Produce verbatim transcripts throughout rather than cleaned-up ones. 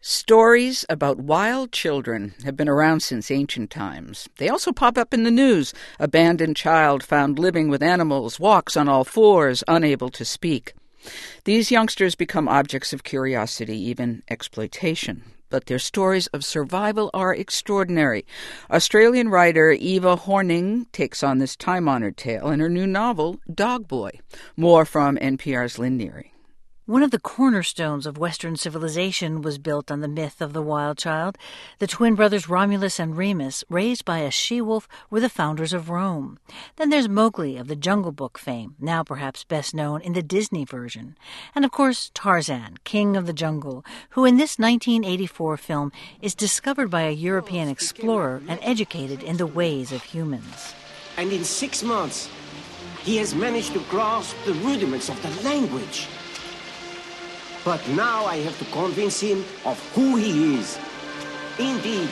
Stories about wild children have been around since ancient times. They also pop up in the news. Abandoned child found living with animals, walks on all fours, unable to speak. These youngsters become objects of curiosity, even exploitation. But their stories of survival are extraordinary. Australian writer Eva Horning takes on this time-honored tale in her new novel, Dog Boy. More from N P R's Lynn Neary. One of the cornerstones of Western civilization was built on the myth of the wild child. The twin brothers Romulus and Remus, raised by a she-wolf, were the founders of Rome. Then there's Mowgli of the Jungle Book fame, now perhaps best known in the Disney version. And of course Tarzan, king of the jungle, who in this nineteen eighty-four film is discovered by a European explorer and educated in the ways of humans. And in six months, he has managed to grasp the rudiments of the language. But now I have to convince him of who he is. Indeed,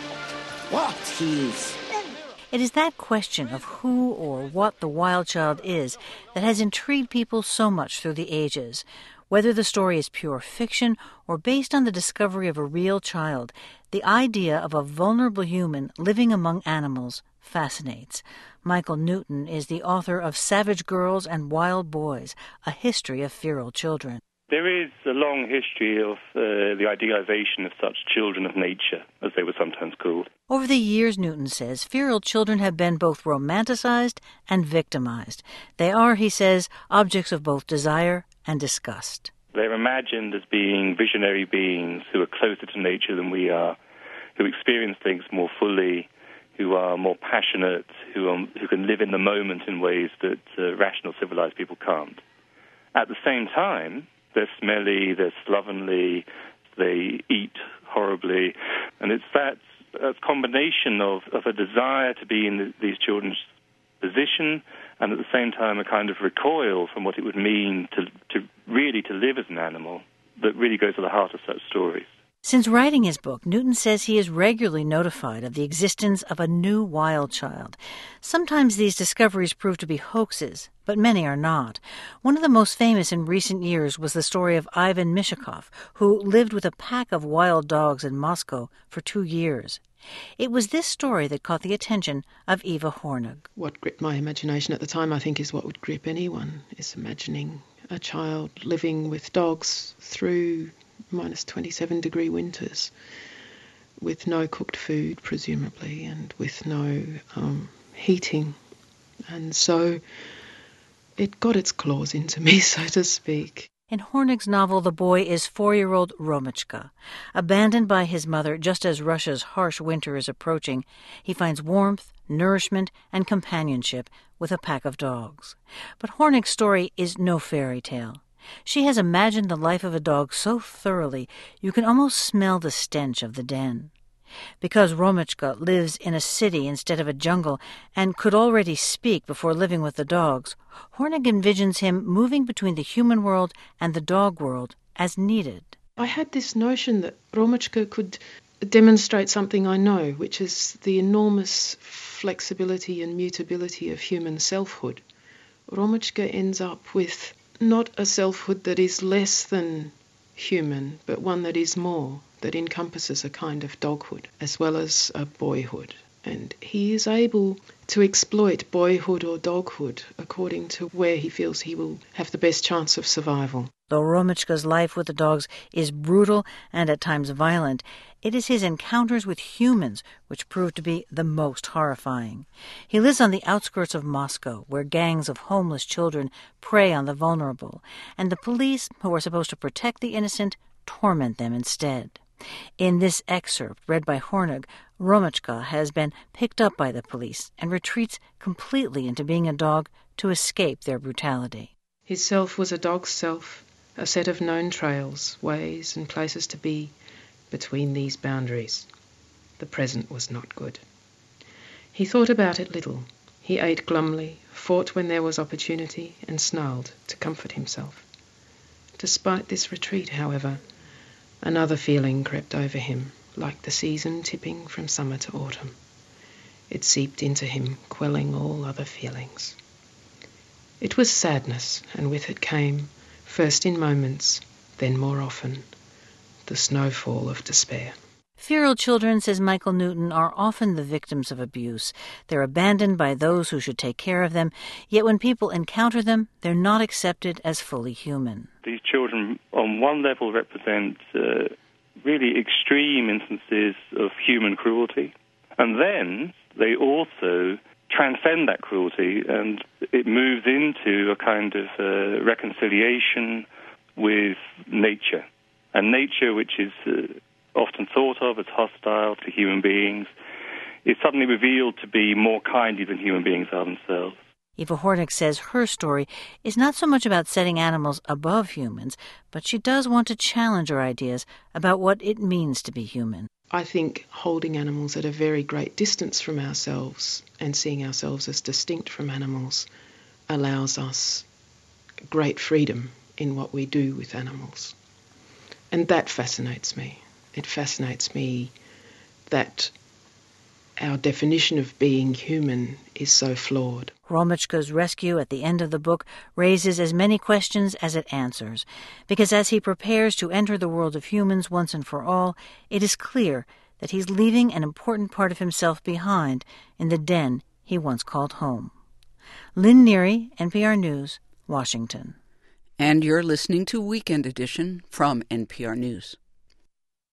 what he is. It is that question of who or what the wild child is that has intrigued people so much through the ages. Whether the story is pure fiction or based on the discovery of a real child, the idea of a vulnerable human living among animals fascinates. Michael Newton is the author of Savage Girls and Wild Boys, A History of Feral Children. There is a long history of uh, the idealization of such children of nature, as they were sometimes called. Over the years, Newton says, feral children have been both romanticized and victimized. They are, he says, objects of both desire and disgust. They're imagined as being visionary beings who are closer to nature than we are, who experience things more fully, who are more passionate, who, are, who can live in the moment in ways that uh, rational, civilized people can't. At the same time, they're smelly, they're slovenly, they eat horribly. And it's that, that combination of, of a desire to be in the, these children's position and at the same time a kind of recoil from what it would mean to, to really to live as an animal that really goes to the heart of such stories. Since writing his book, Newton says he is regularly notified of the existence of a new wild child. Sometimes these discoveries prove to be hoaxes, but many are not. One of the most famous in recent years was the story of Ivan Mishakov, who lived with a pack of wild dogs in Moscow for two years. It was this story that caught the attention of Eva Hornig. What gripped my imagination at the time, I think, is what would grip anyone, is imagining a child living with dogs through minus twenty-seven degree winters, with no cooked food, presumably, and with no um, heating. And so it got its claws into me, so to speak. In Hornig's novel, the boy is four-year-old Romichka. Abandoned by his mother just as Russia's harsh winter is approaching, he finds warmth, nourishment, and companionship with a pack of dogs. But Hornig's story is no fairy tale. She has imagined the life of a dog so thoroughly you can almost smell the stench of the den. Because Romichka lives in a city instead of a jungle and could already speak before living with the dogs, Hornig envisions him moving between the human world and the dog world as needed. I had this notion that Romichka could demonstrate something I know, which is the enormous flexibility and mutability of human selfhood. Romichka ends up with not a selfhood that is less than human, but one that is more, that encompasses a kind of doghood as well as a boyhood. And he is able to exploit boyhood or doghood according to where he feels he will have the best chance of survival. Though Romichka's life with the dogs is brutal and at times violent, it is his encounters with humans which prove to be the most horrifying. He lives on the outskirts of Moscow, where gangs of homeless children prey on the vulnerable, and the police, who are supposed to protect the innocent, torment them instead. In this excerpt, read by Hornig, Romichka has been picked up by the police and retreats completely into being a dog to escape their brutality. His self was a dog's self, a set of known trails, ways and places to be between these boundaries. The present was not good. He thought about it little. He ate glumly, fought when there was opportunity, and snarled to comfort himself. Despite this retreat, however, another feeling crept over him, like the season tipping from summer to autumn. It seeped into him, quelling all other feelings. It was sadness, and with it came, first in moments, then more often, the snowfall of despair. Feral children, says Michael Newton, are often the victims of abuse. They're abandoned by those who should take care of them, yet when people encounter them, they're not accepted as fully human. These children, on one level, represent uh, really extreme instances of human cruelty, and then they also transcend that cruelty, and it moves into a kind of uh, reconciliation with nature, and nature which is uh, often thought of as hostile to human beings, is suddenly revealed to be more kindly than human beings are themselves. Eva Hornick says her story is not so much about setting animals above humans, but she does want to challenge our ideas about what it means to be human. I think holding animals at a very great distance from ourselves and seeing ourselves as distinct from animals allows us great freedom in what we do with animals. And that fascinates me. It fascinates me that our definition of being human is so flawed. Romochka's rescue at the end of the book raises as many questions as it answers, because as he prepares to enter the world of humans once and for all, it is clear that he's leaving an important part of himself behind in the den he once called home. Lynn Neary, N P R News, Washington. And you're listening to Weekend Edition from N P R News.